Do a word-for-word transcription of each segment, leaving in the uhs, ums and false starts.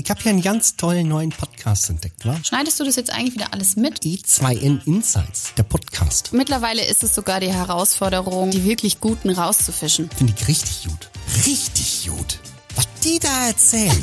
Ich habe hier einen ganz tollen neuen Podcast entdeckt, wa? Schneidest du das jetzt eigentlich wieder alles mit? E zwei N Insights, der Podcast. Mittlerweile ist es sogar die Herausforderung, die wirklich Guten rauszufischen. Finde ich richtig gut. Richtig gut. Was die da erzählen.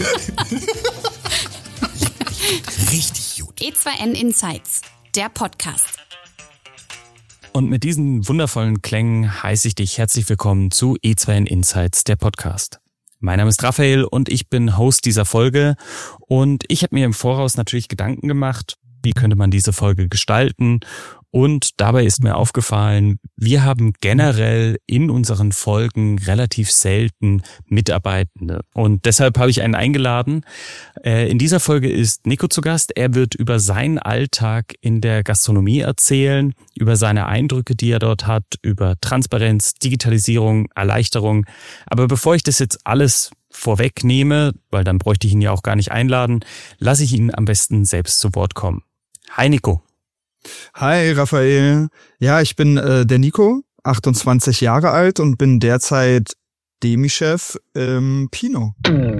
Richtig gut. E zwei N Insights, der Podcast. Und mit diesen wundervollen Klängen heiße ich dich herzlich willkommen zu E zwei N Insights, der Podcast. Mein Name ist Raphael und ich bin Host dieser Folge und ich habe mir im Voraus natürlich Gedanken gemacht, wie könnte man diese Folge gestalten, und dabei ist mir aufgefallen, wir haben generell in unseren Folgen relativ selten Mitarbeitende und deshalb habe ich einen eingeladen. In dieser Folge ist Nico zu Gast. Er wird über seinen Alltag in der Gastronomie erzählen, über seine Eindrücke, die er dort hat, über Transparenz, Digitalisierung, Erleichterung. Aber bevor ich das jetzt alles vorwegnehme, weil dann bräuchte ich ihn ja auch gar nicht einladen, lasse ich ihn am besten selbst zu Wort kommen. Hi Nico. Hi Raphael. Ja, ich bin äh, der Nico, achtundzwanzig Jahre alt und bin derzeit Demi-Chef im Pino.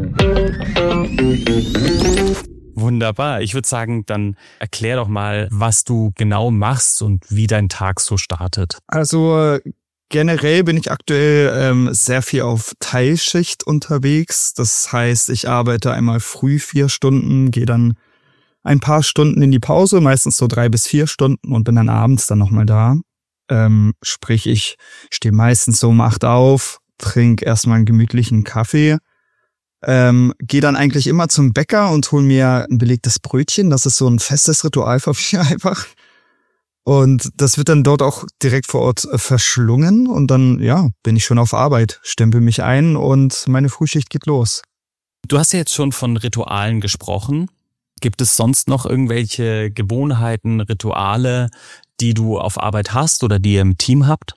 Wunderbar. Ich würde sagen, dann erklär doch mal, was du genau machst und wie dein Tag so startet. Also generell bin ich aktuell ähm, sehr viel auf Teilschicht unterwegs. Das heißt, ich arbeite einmal früh vier Stunden, gehe dann ein paar Stunden in die Pause, meistens so drei bis vier Stunden, und bin dann abends dann nochmal da. Ähm, sprich, ich stehe meistens so um acht auf, trinke erstmal einen gemütlichen Kaffee, ähm, gehe dann eigentlich immer zum Bäcker und hole mir ein belegtes Brötchen. Das ist so ein festes Ritual für mich einfach. Und das wird dann dort auch direkt vor Ort äh, verschlungen und dann, ja, bin ich schon auf Arbeit, stempel mich ein und meine Frühschicht geht los. Du hast ja jetzt schon von Ritualen gesprochen. Gibt es sonst noch irgendwelche Gewohnheiten, Rituale, die du auf Arbeit hast oder die ihr im Team habt?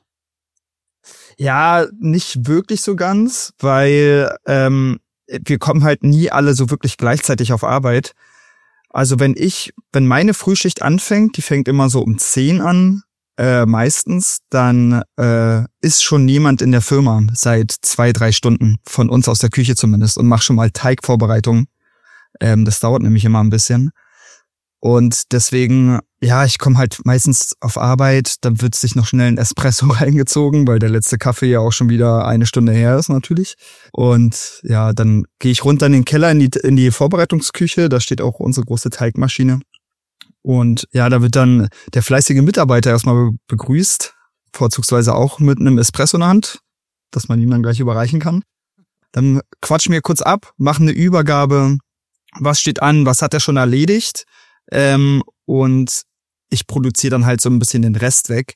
Ja, nicht wirklich so ganz, weil ähm, wir kommen halt nie alle so wirklich gleichzeitig auf Arbeit. Also wenn ich, wenn meine Frühschicht anfängt, die fängt immer so um zehn an, äh, meistens, dann äh, ist schon niemand in der Firma seit zwei, drei Stunden, von uns aus der Küche zumindest, und macht schon mal Teigvorbereitung. Ähm, das dauert nämlich immer ein bisschen. Und deswegen, ja, ich komme halt meistens auf Arbeit, dann wird sich noch schnell ein Espresso reingezogen, weil der letzte Kaffee ja auch schon wieder eine Stunde her ist natürlich. Und ja, dann gehe ich runter in den Keller, in die, in die Vorbereitungsküche, da steht auch unsere große Teigmaschine. Und ja, da wird dann der fleißige Mitarbeiter erstmal begrüßt, vorzugsweise auch mit einem Espresso in der Hand, dass man ihm dann gleich überreichen kann. Dann quatschen wir kurz ab, machen eine Übergabe. Was steht an, was hat er schon erledigt, ähm, und ich produziere dann halt so ein bisschen den Rest weg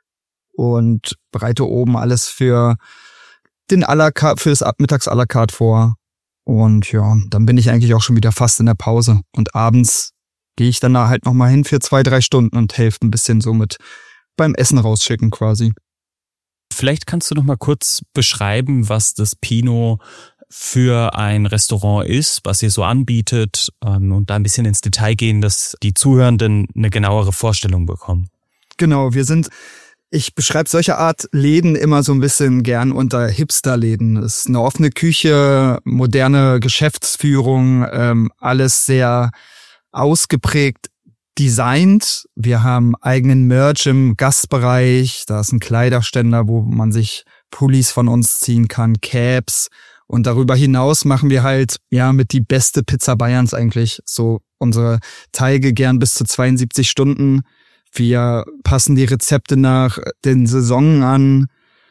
und bereite oben alles für den à la carte, fürs Mittags à la carte vor, und ja, dann bin ich eigentlich auch schon wieder fast in der Pause, und abends gehe ich dann da halt nochmal hin für zwei, drei Stunden und helfe ein bisschen so mit beim Essen rausschicken quasi. Vielleicht kannst du noch mal kurz beschreiben, was das Pino für ein Restaurant ist, was ihr so anbietet, ähm, und da ein bisschen ins Detail gehen, dass die Zuhörenden eine genauere Vorstellung bekommen. Genau, wir sind, ich beschreibe solche Art Läden immer so ein bisschen gern unter Hipster-Läden. Es ist eine offene Küche, moderne Geschäftsführung, ähm, alles sehr ausgeprägt designt. Wir haben eigenen Merch im Gastbereich, da ist ein Kleiderständer, wo man sich Pullis von uns ziehen kann, Caps. Und darüber hinaus machen wir halt, ja, mit die beste Pizza Bayerns eigentlich. So unsere Teige gern bis zu zweiundsiebzig Stunden. Wir passen die Rezepte nach den Saisonen an,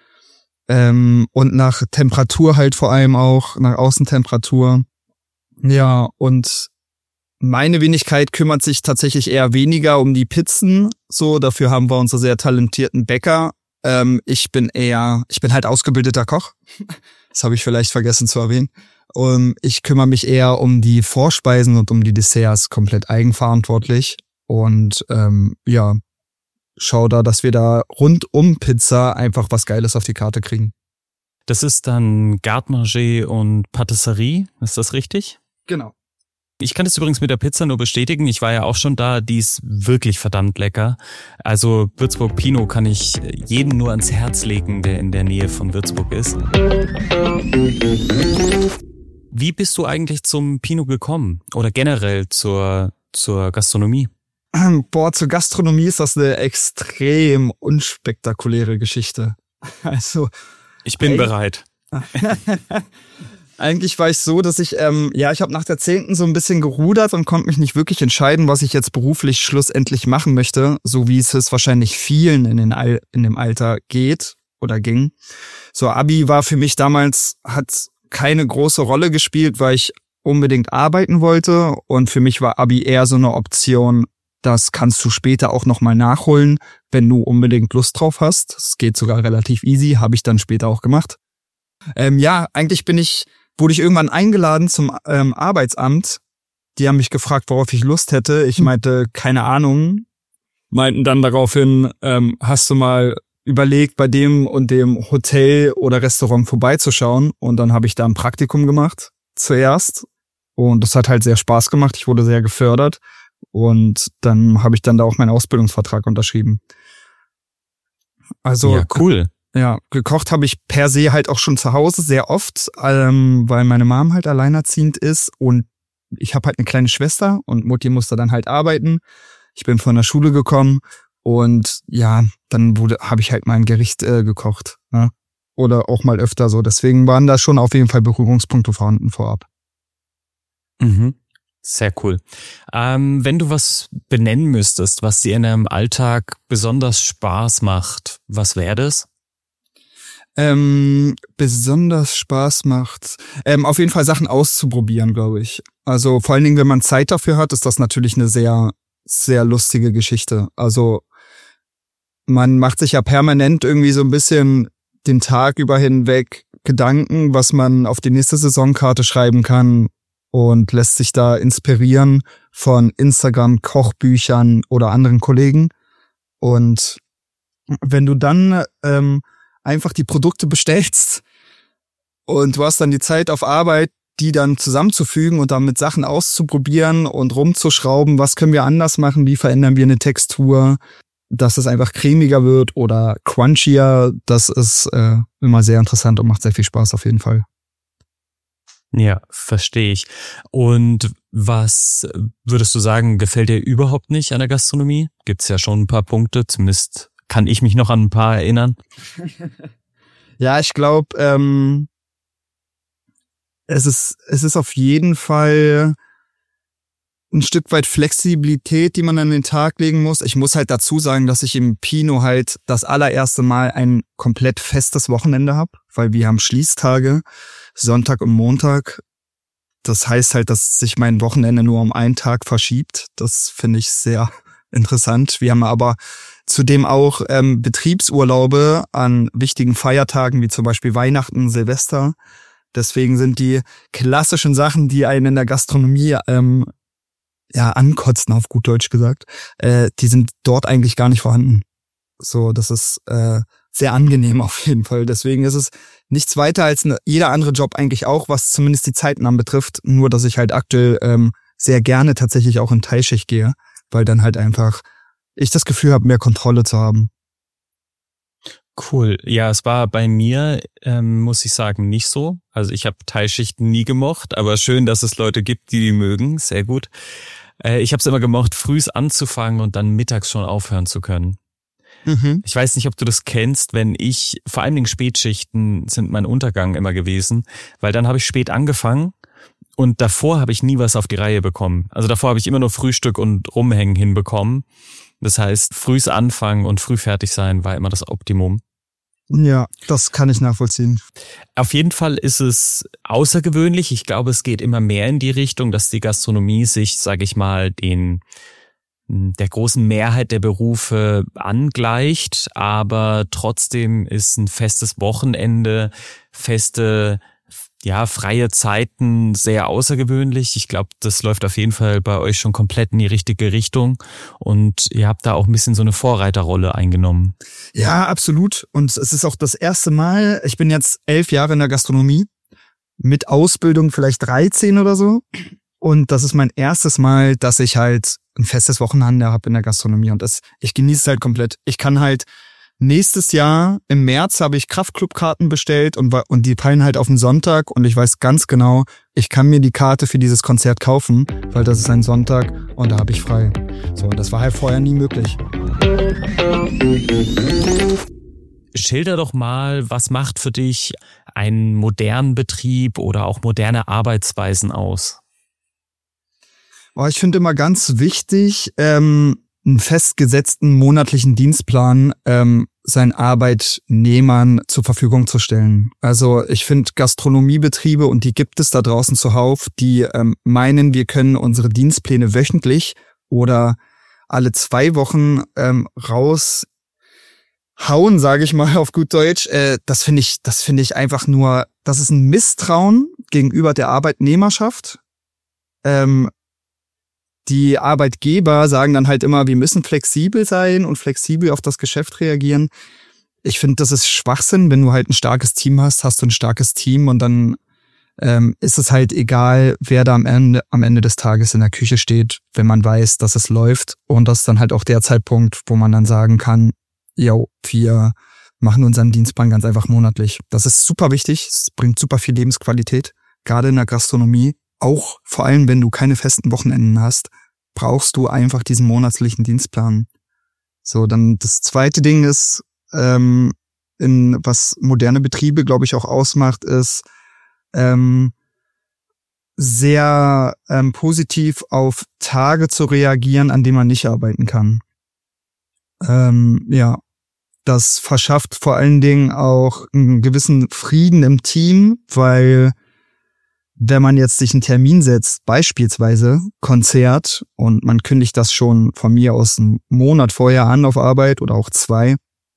ähm, und nach Temperatur halt vor allem auch, nach Außentemperatur. Ja, und meine Wenigkeit kümmert sich tatsächlich eher weniger um die Pizzen. So, dafür haben wir unsere sehr talentierten Bäcker. Ähm, ich bin eher, ich bin halt ausgebildeter Koch. Das habe ich vielleicht vergessen zu erwähnen. Um, ich kümmere mich eher um die Vorspeisen und um die Desserts, komplett eigenverantwortlich. Und ähm, ja, schau da, dass wir da rund um Pizza einfach was Geiles auf die Karte kriegen. Das ist dann Garde-Manger und Patisserie, ist das richtig? Genau. Ich kann das übrigens mit der Pizza nur bestätigen. Ich war ja auch schon da. Die ist wirklich verdammt lecker. Also Würzburg Pino kann ich jedem nur ans Herz legen, der in der Nähe von Würzburg ist. wie bist du eigentlich zum Pinot gekommen oder generell zur, zur Gastronomie? Boah, zur Gastronomie ist das eine extrem unspektakuläre Geschichte. Also ich bin bereit. Eigentlich war ich so, dass ich, ähm, ja, ich habe nach der zehnten so ein bisschen gerudert und konnte mich nicht wirklich entscheiden, was ich jetzt beruflich schlussendlich machen möchte, so wie es es wahrscheinlich vielen in, den Al- in dem Alter geht oder ging. So, Abi war für mich damals, hat keine große Rolle gespielt, weil ich unbedingt arbeiten wollte und für mich war Abi eher so eine Option, das kannst du später auch nochmal nachholen, wenn du unbedingt Lust drauf hast. Es geht sogar relativ easy, habe ich dann später auch gemacht. Ähm, ja, eigentlich bin ich, wurde ich irgendwann eingeladen zum ähm, Arbeitsamt. Die haben mich gefragt, worauf ich Lust hätte. Ich meinte, keine Ahnung. Meinten dann daraufhin, ähm, hast du mal überlegt, bei dem und dem Hotel oder Restaurant vorbeizuschauen? Und dann habe ich da ein Praktikum gemacht, zuerst. Und das hat halt sehr Spaß gemacht. Ich wurde sehr gefördert. Und dann habe ich dann da auch meinen Ausbildungsvertrag unterschrieben. Also ja, cool. Ja, gekocht habe ich per se halt auch schon zu Hause sehr oft, ähm, weil meine Mom halt alleinerziehend ist und ich habe halt eine kleine Schwester und Mutti musste dann halt arbeiten. Ich bin von der Schule gekommen und ja, dann wurde habe ich halt mal ein Gericht äh, gekocht, ne? Oder auch mal öfter so. Deswegen waren da schon auf jeden Fall Berührungspunkte vorhanden vorab. Mhm. Sehr cool. Ähm, wenn du was benennen müsstest, was dir in deinem Alltag besonders Spaß macht, was wäre das? Ähm, besonders Spaß macht, ähm, auf jeden Fall Sachen auszuprobieren, glaube ich. Also vor allen Dingen, wenn man Zeit dafür hat, ist das natürlich eine sehr, sehr lustige Geschichte. Also man macht sich ja permanent irgendwie so ein bisschen den Tag über hinweg Gedanken, was man auf die nächste Saisonkarte schreiben kann und lässt sich da inspirieren von Instagram, Kochbüchern oder anderen Kollegen. Und wenn du dann ähm, einfach die Produkte bestellst und du hast dann die Zeit auf Arbeit, die dann zusammenzufügen und damit Sachen auszuprobieren und rumzuschrauben, was können wir anders machen, wie verändern wir eine Textur, dass es einfach cremiger wird oder crunchier, das ist äh, immer sehr interessant und macht sehr viel Spaß auf jeden Fall. Ja, verstehe ich. Und was würdest du sagen, gefällt dir überhaupt nicht an der Gastronomie? Gibt's ja schon ein paar Punkte, zumindest kann ich mich noch an ein paar erinnern. Ja, ich glaube, ähm, es ist es ist auf jeden Fall ein Stück weit Flexibilität, die man an den Tag legen muss. Ich muss halt dazu sagen, dass ich im Pinot halt das allererste Mal ein komplett festes Wochenende habe, weil wir haben Schließtage, Sonntag und Montag. Das heißt halt, dass sich mein Wochenende nur um einen Tag verschiebt. Das finde ich sehr interessant. Wir haben aber zudem auch ähm, Betriebsurlaube an wichtigen Feiertagen, wie zum Beispiel Weihnachten, Silvester. Deswegen sind die klassischen Sachen, die einen in der Gastronomie ähm, ja ankotzen, auf gut Deutsch gesagt, äh, die sind dort eigentlich gar nicht vorhanden. So, das ist äh, sehr angenehm auf jeden Fall. Deswegen ist es nichts weiter als eine, jeder andere Job eigentlich auch, was zumindest die Zeiten anbetrifft. Nur, dass ich halt aktuell ähm, sehr gerne tatsächlich auch in Teilschicht gehe, weil dann halt einfach ich das Gefühl habe, mehr Kontrolle zu haben. Cool. Ja, es war bei mir, ähm, muss ich sagen, nicht so. Also ich habe Teilschichten nie gemocht, aber schön, dass es Leute gibt, die die mögen. Sehr gut. Äh, ich habe es immer gemocht, frühs anzufangen und dann mittags schon aufhören zu können. Mhm. Ich weiß nicht, ob du das kennst, wenn ich, vor allen Dingen Spätschichten sind mein Untergang immer gewesen, weil dann habe ich spät angefangen und davor habe ich nie was auf die Reihe bekommen. Also davor habe ich immer nur Frühstück und Rumhängen hinbekommen. Das heißt, frühs anfangen und früh fertig sein war immer das Optimum. Ja, das kann ich nachvollziehen. Auf jeden Fall ist es außergewöhnlich. Ich glaube, es geht immer mehr in die Richtung, dass die Gastronomie sich, sage ich mal, den der großen Mehrheit der Berufe angleicht, aber trotzdem ist ein festes Wochenende, feste, ja, freie Zeiten sehr außergewöhnlich. Ich glaube, das läuft auf jeden Fall bei euch schon komplett in die richtige Richtung und ihr habt da auch ein bisschen so eine Vorreiterrolle eingenommen. Ja, absolut. Und es ist auch das erste Mal, ich bin jetzt elf Jahre in der Gastronomie, mit Ausbildung vielleicht dreizehn oder so. Und das ist mein erstes Mal, dass ich halt ein festes Wochenende habe in der Gastronomie. Und das, ich genieße es halt komplett. Ich kann halt nächstes Jahr im März habe ich Kraftclub-Karten bestellt und, und die fallen halt auf den Sonntag. Und ich weiß ganz genau, ich kann mir die Karte für dieses Konzert kaufen, weil das ist ein Sonntag und da habe ich frei. So, und das war halt vorher nie möglich. Schilder doch mal, was macht für dich einen modernen Betrieb oder auch moderne Arbeitsweisen aus? Oh, ich finde immer ganz wichtig, ähm, einen festgesetzten monatlichen Dienstplan ähm, seinen Arbeitnehmern zur Verfügung zu stellen. Also ich finde Gastronomiebetriebe, und die gibt es da draußen zuhauf, die ähm, meinen, wir können unsere Dienstpläne wöchentlich oder alle zwei Wochen ähm, raushauen, sage ich mal auf gut Deutsch. Äh, das finde ich, das finde ich einfach nur, das ist ein Misstrauen gegenüber der Arbeitnehmerschaft. Ähm, Die Arbeitgeber sagen dann halt immer, wir müssen flexibel sein und flexibel auf das Geschäft reagieren. Ich finde, das ist Schwachsinn. Wenn du halt ein starkes Team hast, hast du ein starkes Team und dann ähm, ist es halt egal, wer da am Ende, am Ende des Tages in der Küche steht, wenn man weiß, dass es läuft. Und das ist dann halt auch der Zeitpunkt, wo man dann sagen kann, jo, wir machen unseren Dienstplan ganz einfach monatlich. Das ist super wichtig. Es bringt super viel Lebensqualität, gerade in der Gastronomie. Auch vor allem, wenn du keine festen Wochenenden hast, brauchst du einfach diesen monatlichen Dienstplan. So, dann das zweite Ding ist, ähm, in was moderne Betriebe, glaube ich, auch ausmacht, ist ähm, sehr ähm, positiv auf Tage zu reagieren, an denen man nicht arbeiten kann. Ähm, ja, das verschafft vor allen Dingen auch einen gewissen Frieden im Team, weil wenn man jetzt sich einen Termin setzt, beispielsweise Konzert, und man kündigt das schon von mir aus einen Monat vorher an auf Arbeit oder auch zwei,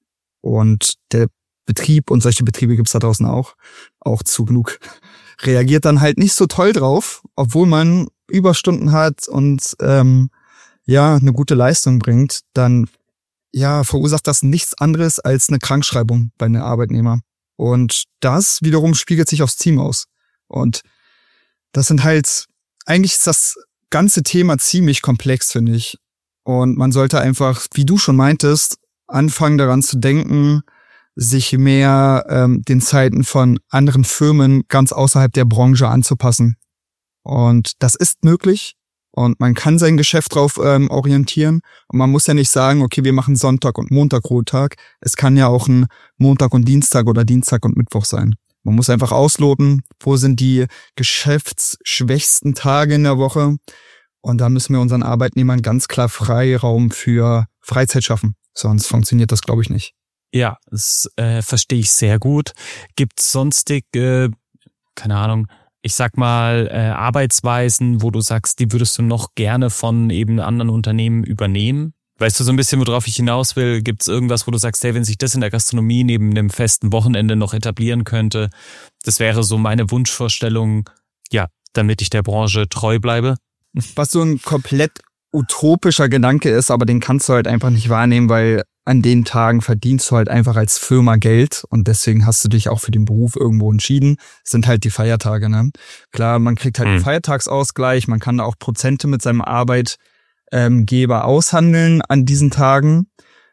und der Betrieb, und solche Betriebe gibt's da draußen auch, auch zu genug, reagiert dann halt nicht so toll drauf, obwohl man Überstunden hat und ähm, ja eine gute Leistung bringt, dann ja verursacht das nichts anderes als eine Krankschreibung bei einem Arbeitnehmer. Und das wiederum spiegelt sich aufs Team aus. Und das sind halt, eigentlich ist das ganze Thema ziemlich komplex, finde ich. Und man sollte einfach, wie du schon meintest, anfangen daran zu denken, sich mehr ähm, den Zeiten von anderen Firmen ganz außerhalb der Branche anzupassen. Und das ist möglich. Und man kann sein Geschäft drauf ähm, orientieren. Und man muss ja nicht sagen, okay, wir machen Sonntag und Montag Ruhetag. Es kann ja auch ein Montag und Dienstag oder Dienstag und Mittwoch sein. Man muss einfach ausloten, wo sind die geschäftsschwächsten Tage in der Woche. Und da müssen wir unseren Arbeitnehmern ganz klar Freiraum für Freizeit schaffen. Sonst funktioniert das, glaube ich, nicht. Ja, das äh, verstehe ich sehr gut. Gibt's sonstig, äh, keine Ahnung, ich sag mal, äh, Arbeitsweisen, wo du sagst, die würdest du noch gerne von eben anderen Unternehmen übernehmen? Weißt du so ein bisschen, worauf ich hinaus will? Gibt's irgendwas, wo du sagst, hey, wenn sich das in der Gastronomie neben einem festen Wochenende noch etablieren könnte, das wäre so meine Wunschvorstellung, ja, damit ich der Branche treu bleibe? Was so ein komplett utopischer Gedanke ist, aber den kannst du halt einfach nicht wahrnehmen, weil an den Tagen verdienst du halt einfach als Firma Geld und deswegen hast du dich auch für den Beruf irgendwo entschieden. Das sind halt die Feiertage, ne? Klar, man kriegt halt einen Mhm. Feiertagsausgleich, man kann auch Prozente mit seinem Arbeitgeber aushandeln an diesen Tagen,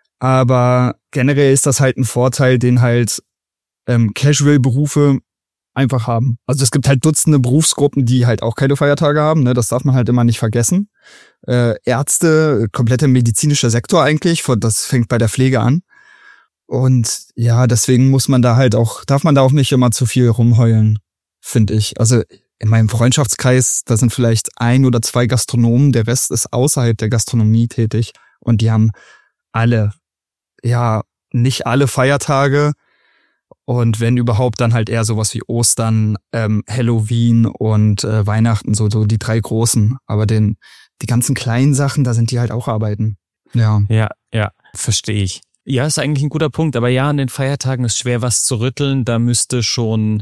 aber generell ist das halt ein Vorteil, den halt ähm, Casual-Berufe einfach haben. Also es gibt halt Dutzende Berufsgruppen, die halt auch keine Feiertage haben, ne? Das darf man halt immer nicht vergessen. Äh, Ärzte, kompletter medizinischer Sektor eigentlich, das fängt bei der Pflege an. Und ja, deswegen muss man da halt auch, darf man da auch nicht immer zu viel rumheulen, finde ich. Also in meinem Freundschaftskreis, da sind vielleicht ein oder zwei Gastronomen, der Rest ist außerhalb der Gastronomie tätig und die haben alle, ja, nicht alle Feiertage. Und wenn überhaupt, dann halt eher sowas wie Ostern, ähm, Halloween und äh, Weihnachten, so, so die drei großen. Aber den, die ganzen kleinen Sachen, da sind die halt auch arbeiten. Ja. Ja, ja, verstehe ich. Ja, ist eigentlich ein guter Punkt. Aber ja, an den Feiertagen ist schwer, was zu rütteln. Da müsste schon,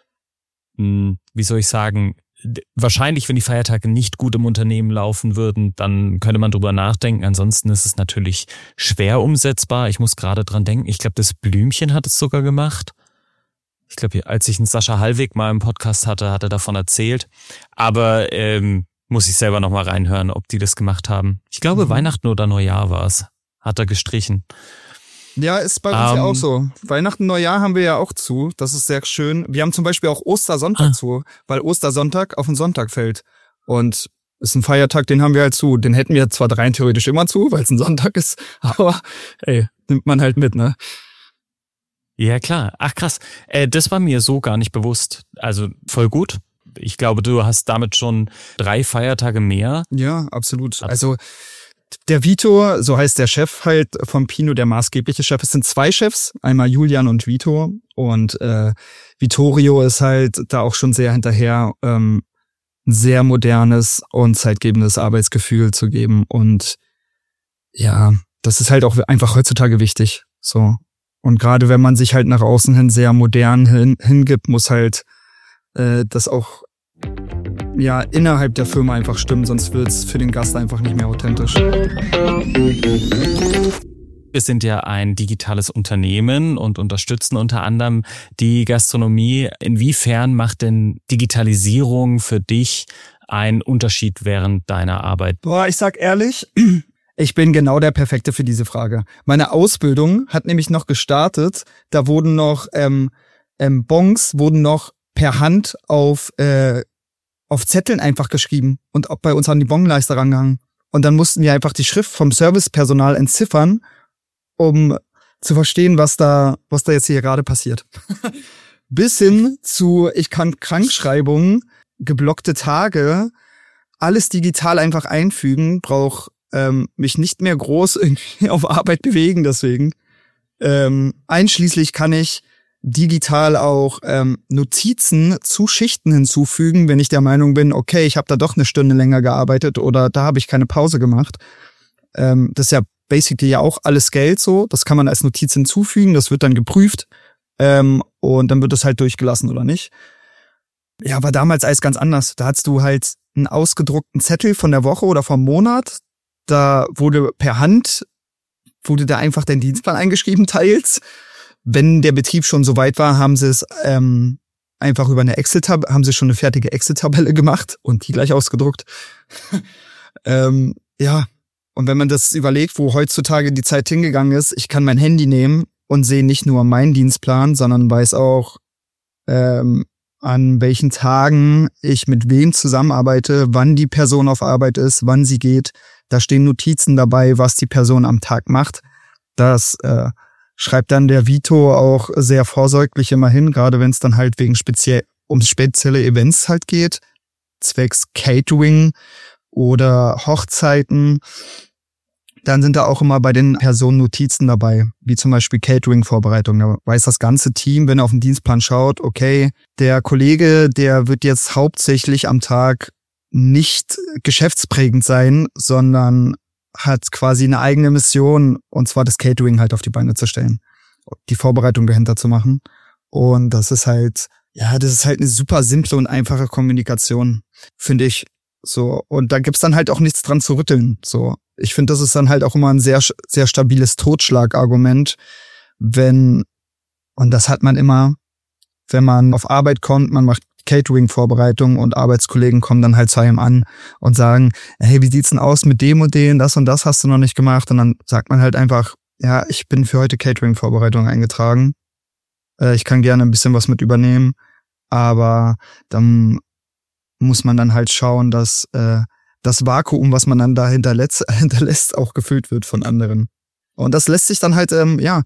hm, wie soll ich sagen, d- wahrscheinlich, wenn die Feiertage nicht gut im Unternehmen laufen würden, dann könnte man drüber nachdenken. Ansonsten ist es natürlich schwer umsetzbar. Ich muss gerade dran denken. Ich glaube, das Blümchen hat es sogar gemacht. Ich glaube, als ich einen Sascha Hallweg mal im Podcast hatte, hat er davon erzählt. Aber ähm, muss ich selber nochmal reinhören, ob die das gemacht haben. Ich glaube, Mhm. Weihnachten oder Neujahr war es. Hat er gestrichen. Ja, ist bei uns ähm, ja auch so. Weihnachten, Neujahr haben wir ja auch zu. Das ist sehr schön. Wir haben zum Beispiel auch Ostersonntag ah. zu, weil Ostersonntag auf den Sonntag fällt. Und ist ein Feiertag, den haben wir halt zu. Den hätten wir zwar rein theoretisch immer zu, weil es ein Sonntag ist, aber ey, nimmt man halt mit, ne? Ja, klar. Ach krass. Äh, das war mir so gar nicht bewusst. Also voll gut. Ich glaube, du hast damit schon drei Feiertage mehr. Ja, absolut. Also der Vito, so heißt der Chef halt vom Pino, der maßgebliche Chef. Es sind zwei Chefs, einmal Julian und Vito. Und äh, Vittorio ist halt da auch schon sehr hinterher, ähm, ein sehr modernes und zeitgebendes Arbeitsgefühl zu geben. Und ja, das ist halt auch einfach heutzutage wichtig. So. Und gerade wenn man sich halt nach außen hin sehr modern hin, hingibt, muss halt äh, das auch ja innerhalb der Firma einfach stimmen, sonst wird's für den Gast einfach nicht mehr authentisch. Wir sind ja ein digitales Unternehmen und unterstützen unter anderem die Gastronomie. Inwiefern macht denn Digitalisierung für dich einen Unterschied während deiner Arbeit? Boah, ich sag ehrlich, ich bin genau der Perfekte für diese Frage. Meine Ausbildung hat nämlich noch gestartet. Da wurden noch ähm, ähm, Bons wurden noch per Hand auf äh, auf Zetteln einfach geschrieben und auch bei uns an die Bonleiste rangehangen. Und dann mussten wir einfach die Schrift vom Servicepersonal entziffern, um zu verstehen, was da, was da jetzt hier gerade passiert. Bis hin zu, ich kann Krankschreibungen, geblockte Tage, alles digital einfach einfügen, brauche ähm, mich nicht mehr groß irgendwie auf Arbeit bewegen deswegen. Ähm, einschließlich kann ich digital auch ähm, Notizen zu Schichten hinzufügen, wenn ich der Meinung bin, okay, ich habe da doch eine Stunde länger gearbeitet oder da habe ich keine Pause gemacht. Ähm, das ist ja basically ja auch alles Geld so. Das kann man als Notiz hinzufügen, das wird dann geprüft ähm, und dann wird es halt durchgelassen oder nicht. Ja, war damals alles ganz anders. Da hattest du halt einen ausgedruckten Zettel von der Woche oder vom Monat. Da wurde per Hand, wurde da einfach dein Dienstplan eingeschrieben, teils. Wenn der Betrieb schon so weit war, haben sie es ähm, einfach über eine Excel-Tabelle, haben sie schon eine fertige Excel-Tabelle gemacht und die gleich ausgedruckt. ähm, ja, und wenn man das überlegt, wo heutzutage die Zeit hingegangen ist, ich kann mein Handy nehmen und sehe nicht nur meinen Dienstplan, sondern weiß auch, ähm, an welchen Tagen ich mit wem zusammenarbeite, wann die Person auf Arbeit ist, wann sie geht. Da stehen Notizen dabei, was die Person am Tag macht. Das äh, schreibt dann der Vito auch sehr vorsorglich immer hin, gerade wenn es dann halt wegen speziell um spezielle Events halt geht, zwecks Catering oder Hochzeiten. Dann sind da auch immer bei den Personen Notizen dabei, wie zum Beispiel Catering-Vorbereitung. Da weiß das ganze Team, wenn er auf den Dienstplan schaut, okay, der Kollege, der wird jetzt hauptsächlich am Tag nicht geschäftsprägend sein, sondern hat quasi eine eigene Mission, und zwar das Catering halt auf die Beine zu stellen, die Vorbereitung dahinter zu machen. Und das ist halt, ja, das ist halt eine super simple und einfache Kommunikation, finde ich. So, und da gibt's dann halt auch nichts dran zu rütteln. So, ich finde, das ist dann halt auch immer ein sehr, sehr stabiles Totschlagargument, wenn, und das hat man immer, wenn man auf Arbeit kommt, man macht Catering-Vorbereitung und Arbeitskollegen kommen dann halt zu einem an und sagen, hey, wie sieht's denn aus mit dem und dem, das und das hast du noch nicht gemacht? Und dann sagt man halt einfach, ja, ich bin für heute Catering-Vorbereitung eingetragen. Äh, ich kann gerne ein bisschen was mit übernehmen, aber dann muss man dann halt schauen, dass äh, das Vakuum, was man dann da hinterlässt, hinterlässt, auch gefüllt wird von anderen. Und das lässt sich dann halt, ähm, ja,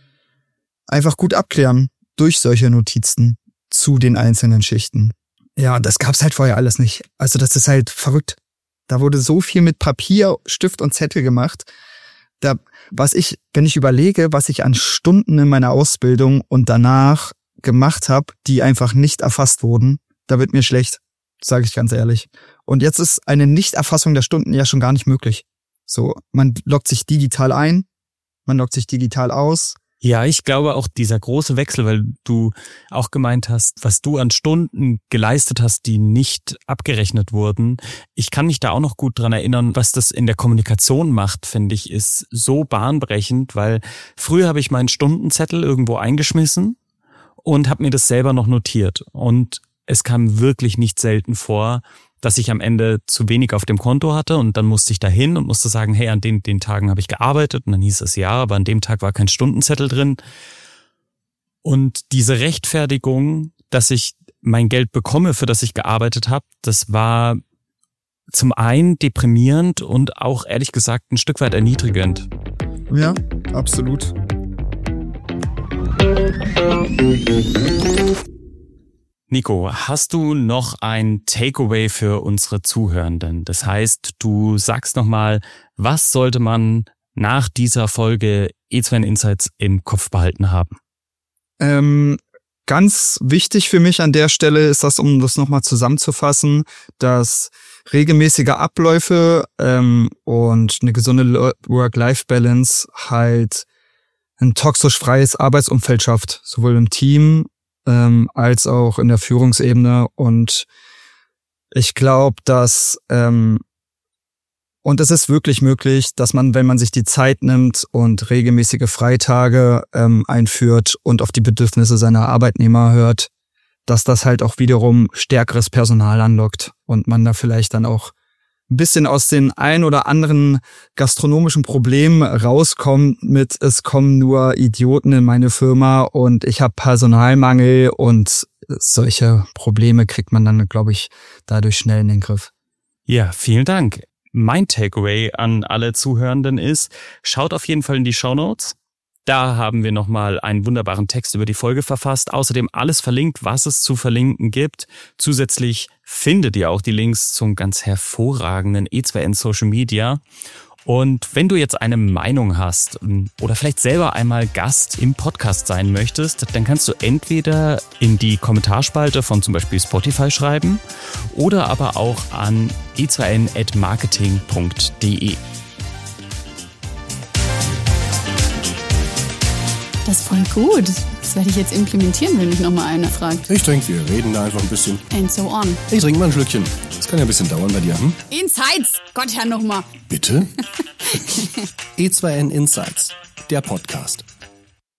einfach gut abklären durch solche Notizen zu den einzelnen Schichten. Ja, das gab's halt vorher alles nicht. Also das ist halt verrückt. Da wurde so viel mit Papier, Stift und Zettel gemacht. Da, was ich, wenn ich überlege, was ich an Stunden in meiner Ausbildung und danach gemacht habe, die einfach nicht erfasst wurden, da wird mir schlecht, sage ich ganz ehrlich. Und jetzt ist eine Nichterfassung der Stunden ja schon gar nicht möglich. So, man loggt sich digital ein, man loggt sich digital aus. Ja, ich glaube auch dieser große Wechsel, weil du auch gemeint hast, was du an Stunden geleistet hast, die nicht abgerechnet wurden. Ich kann mich da auch noch gut dran erinnern, was das in der Kommunikation macht, finde ich, ist so bahnbrechend, weil früher habe ich meinen Stundenzettel irgendwo eingeschmissen und habe mir das selber noch notiert. Und es kam wirklich nicht selten vor, dass ich am Ende zu wenig auf dem Konto hatte und dann musste ich da hin und musste sagen, hey, an den, den Tagen habe ich gearbeitet und dann hieß es ja, aber an dem Tag war kein Stundenzettel drin. Und diese Rechtfertigung, dass ich mein Geld bekomme, für das ich gearbeitet habe, das war zum einen deprimierend und auch ehrlich gesagt ein Stück weit erniedrigend. Ja, absolut. Nico, hast du noch ein Takeaway für unsere Zuhörenden? Das heißt, du sagst nochmal, was sollte man nach dieser Folge E zwei N Insights im Kopf behalten haben? Ähm, ganz wichtig für mich an der Stelle ist das, um das nochmal zusammenzufassen, dass regelmäßige Abläufe ähm, und eine gesunde Work-Life-Balance halt ein toxisch freies Arbeitsumfeld schafft, sowohl im Team ähm, als auch in der Führungsebene. Und ich glaube, dass ähm, und es ist wirklich möglich, dass man, wenn man sich die Zeit nimmt und regelmäßige Freitage ähm, einführt und auf die Bedürfnisse seiner Arbeitnehmer hört, dass das halt auch wiederum stärkeres Personal anlockt und man da vielleicht dann auch ein bisschen aus den ein oder anderen gastronomischen Problemen rauskommt mit, es kommen nur Idioten in meine Firma und ich habe Personalmangel, und solche Probleme kriegt man dann, glaube ich, dadurch schnell in den Griff. Ja, vielen Dank. Mein Takeaway an alle Zuhörenden ist, schaut auf jeden Fall in die Shownotes. Da haben wir nochmal einen wunderbaren Text über die Folge verfasst. Außerdem alles verlinkt, was es zu verlinken gibt. Zusätzlich findet ihr auch die Links zum ganz hervorragenden E zwei N Social Media. Und wenn du jetzt eine Meinung hast oder vielleicht selber einmal Gast im Podcast sein möchtest, dann kannst du entweder in die Kommentarspalte von zum Beispiel Spotify schreiben oder aber auch an e zwei n at marketing punkt de. Das ist voll gut. Das werde ich jetzt implementieren, wenn mich nochmal einer fragt. Ich denke, wir reden da einfach ein bisschen. And so on. Ich trinke mal ein Schlückchen. Das kann ja ein bisschen dauern bei dir, hm? Insights! Gott, Herr, nochmal. Bitte? E zwei N Insights, der Podcast.